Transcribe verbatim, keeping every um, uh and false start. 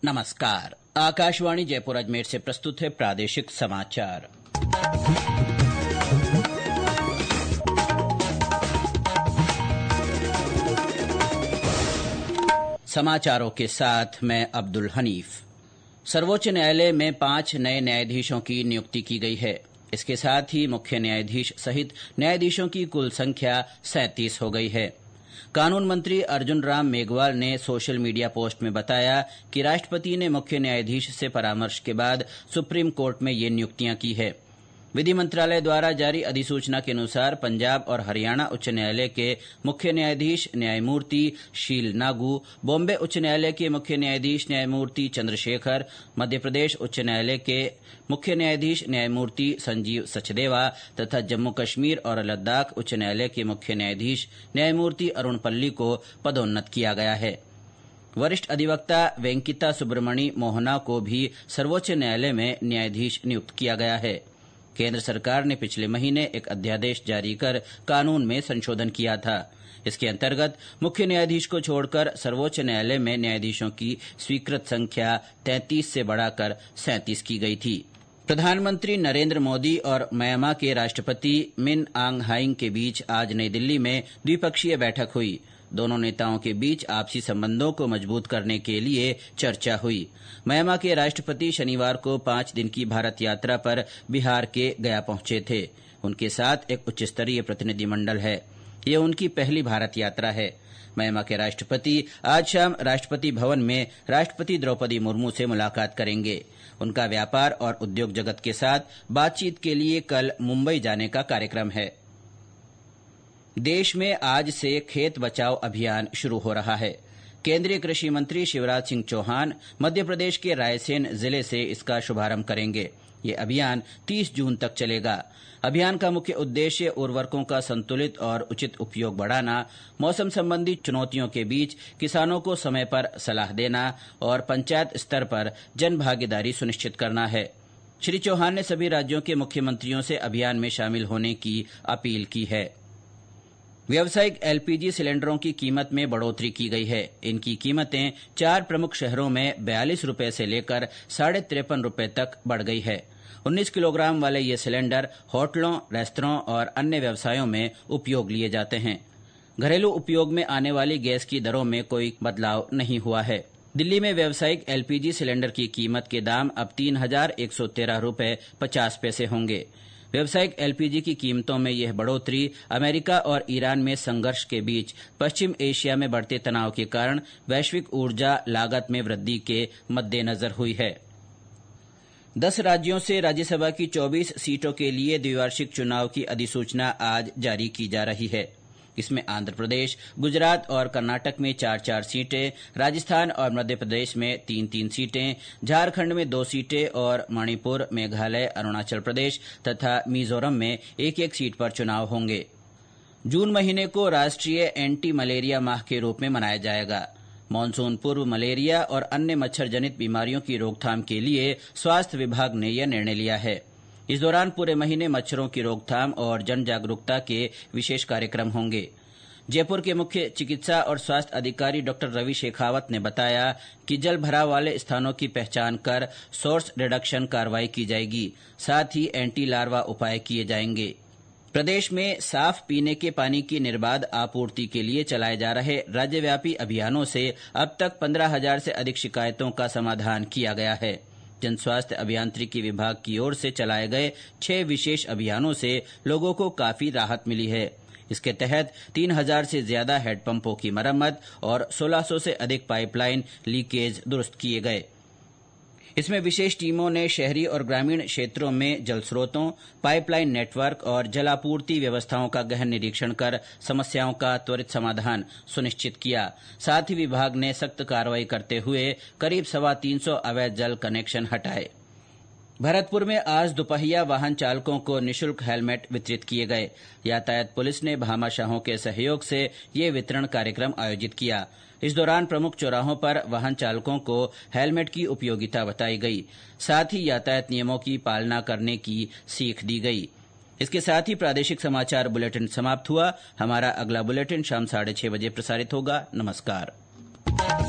नमस्कार। आकाशवाणी जयपुर अजमेर से प्रस्तुत है प्रादेशिक समाचार। समाचारों के साथ मैं अब्दुल हनीफ। सर्वोच्च न्यायालय में पांच नए न्यायाधीशों की नियुक्ति की गई है। इसके साथ ही मुख्य न्यायाधीश सहित न्यायाधीशों की कुल संख्या सैंतीस हो गई है। कानून मंत्री अर्जुन राम मेघवाल ने सोशल मीडिया पोस्ट में बताया कि राष्ट्रपति ने मुख्य न्यायाधीश से परामर्श के बाद सुप्रीम कोर्ट में ये नियुक्तियां की है। विधि मंत्रालय द्वारा जारी अधिसूचना के अनुसार पंजाब और हरियाणा उच्च न्यायालय के मुख्य न्यायाधीश न्यायमूर्ति शील नागू, बॉम्बे उच्च न्यायालय के मुख्य न्यायाधीश न्यायमूर्ति चंद्रशेखर, मध्य प्रदेश उच्च न्यायालय के मुख्य न्यायाधीश न्यायमूर्ति संजीव सचदेवा तथा जम्मू कश्मीर और लद्दाख उच्च न्यायालय के मुख्य न्यायाधीश न्यायमूर्ति अरुण पल्ली को पदोन्नत किया गया है। वरिष्ठ अधिवक्ता वेंकिता सुब्रमणी मोहना को भी सर्वोच्च न्यायालय में न्यायाधीश नियुक्त किया गया है। केंद्र सरकार ने पिछले महीने एक अध्यादेश जारी कर कानून में संशोधन किया था। इसके अंतर्गत मुख्य न्यायाधीश को छोड़कर सर्वोच्च न्यायालय में न्यायाधीशों की स्वीकृत संख्या तैंतीस से बढ़ाकर सैंतीस की गई थी। प्रधानमंत्री नरेंद्र मोदी और म्यांमार के राष्ट्रपति मिन आंग ह्लाइंग के बीच आज नई दिल्ली में द्विपक्षीय बैठक हुई। दोनों नेताओं के बीच आपसी संबंधों को मजबूत करने के लिए चर्चा हुई। म्यांमार के राष्ट्रपति शनिवार को पांच दिन की भारत यात्रा पर बिहार के गया पहुंचे थे। उनके साथ एक उच्च स्तरीय प्रतिनिधिमंडल है। ये उनकी पहली भारत यात्रा है। म्यांमार के राष्ट्रपति आज शाम राष्ट्रपति भवन में राष्ट्रपति द्रौपदी मुर्मू से मुलाकात करेंगे। उनका व्यापार और उद्योग जगत के साथ बातचीत के लिए कल मुंबई जाने का कार्यक्रम है। देश में आज से खेत बचाओ अभियान शुरू हो रहा है। केंद्रीय कृषि मंत्री शिवराज सिंह चौहान मध्य प्रदेश के रायसेन जिले से इसका शुभारंभ करेंगे। ये अभियान तीस जून तक चलेगा। अभियान का मुख्य उद्देश्य उर्वरकों का संतुलित और उचित उपयोग बढ़ाना, मौसम संबंधी चुनौतियों के बीच किसानों को समय पर सलाह देना और पंचायत स्तर पर जन भागीदारी सुनिश्चित करना है। श्री चौहान ने सभी राज्यों के मुख्यमंत्रियों से अभियान में शामिल होने की अपील की है। व्यावसायिक एलपीजी सिलेंडरों की कीमत में बढ़ोतरी की गई है। इनकी कीमतें चार प्रमुख शहरों में बयालीस रूपये से लेकर साढ़े तिरपन रूपये तक बढ़ गई है। उन्नीस किलोग्राम वाले ये सिलेंडर होटलों, रेस्तरां और अन्य व्यवसायों में उपयोग लिए जाते हैं। घरेलू उपयोग में आने वाली गैस की दरों में कोई बदलाव नहीं हुआ है। दिल्ली में व्यावसायिक एलपीजी सिलेंडर की कीमत के दाम अब तीन हजार एक सौ तेरह रूपये पचास पैसे होंगे। व्यावसायिक एलपीजी की कीमतों में यह बढ़ोतरी अमेरिका और ईरान में संघर्ष के बीच पश्चिम एशिया में बढ़ते तनाव के कारण वैश्विक ऊर्जा लागत में वृद्धि के मद्देनजर हुई है। दस राज्यों से राज्यसभा की चौबीस सीटों के लिए द्विवार्षिक चुनाव की अधिसूचना आज जारी की जा रही है। इसमें आंध्र प्रदेश, गुजरात और कर्नाटक में चार चार सीटें, राजस्थान और मध्य प्रदेश में तीन तीन सीटें, झारखंड में दो सीटें और मणिपुर, मेघालय, अरुणाचल प्रदेश तथा मिजोरम में एक एक सीट पर चुनाव होंगे। जून महीने को राष्ट्रीय एंटी मलेरिया माह के रूप में मनाया जाएगा। मानसून पूर्व मलेरिया और अन्य मच्छर जनित बीमारियों की रोकथाम के लिए स्वास्थ्य विभाग ने यह निर्णय लिया है। इस दौरान पूरे महीने मच्छरों की रोकथाम और जन जागरूकता के विशेष कार्यक्रम होंगे। जयपुर के मुख्य चिकित्सा और स्वास्थ्य अधिकारी डॉक्टर रवि शेखावत ने बताया कि जल भराव वाले स्थानों की पहचान कर सोर्स रिडक्शन कार्रवाई की जाएगी। साथ ही एंटी लार्वा उपाय किए जाएंगे। प्रदेश में साफ पीने के पानी की निर्बाध आपूर्ति के लिए चलाए जा रहे राज्यव्यापी अभियानों से अब तक पंद्रह हजार से अधिक शिकायतों का समाधान किया गया है। जन स्वास्थ्य अभियांत्रिकी विभाग की ओर से चलाए गए छह विशेष अभियानों से लोगों को काफी राहत मिली है। इसके तहत तीन हजार से ज्यादा हैंडपंपों की मरम्मत और सोलह सौ से अधिक पाइपलाइन लीकेज दुरुस्त किए गए। इसमें विशेष टीमों ने शहरी और ग्रामीण क्षेत्रों में जल स्रोतों, पाइपलाइन नेटवर्क और जलापूर्ति व्यवस्थाओं का गहन निरीक्षण कर समस्याओं का त्वरित समाधान सुनिश्चित किया। साथ ही विभाग ने सख्त कार्रवाई करते हुए करीब सवा तीन सौ अवैध जल कनेक्शन हटाए। भरतपुर में आज दुपहिया वाहन चालकों को निःशुल्क हेलमेट वितरित किए गए। यातायात पुलिस ने भामाशाहों के सहयोग से ये वितरण कार्यक्रम आयोजित किया। इस दौरान प्रमुख चौराहों पर वाहन चालकों को हेलमेट की उपयोगिता बताई गई। साथ ही यातायात नियमों की पालना करने की सीख दी गई। इसके साथ ही प्रादेशिक समाचार बुलेटिन समाप्त हुआ। हमारा अगला बुलेटिन शाम साढ़े छह बजे प्रसारित होगा। नमस्कार।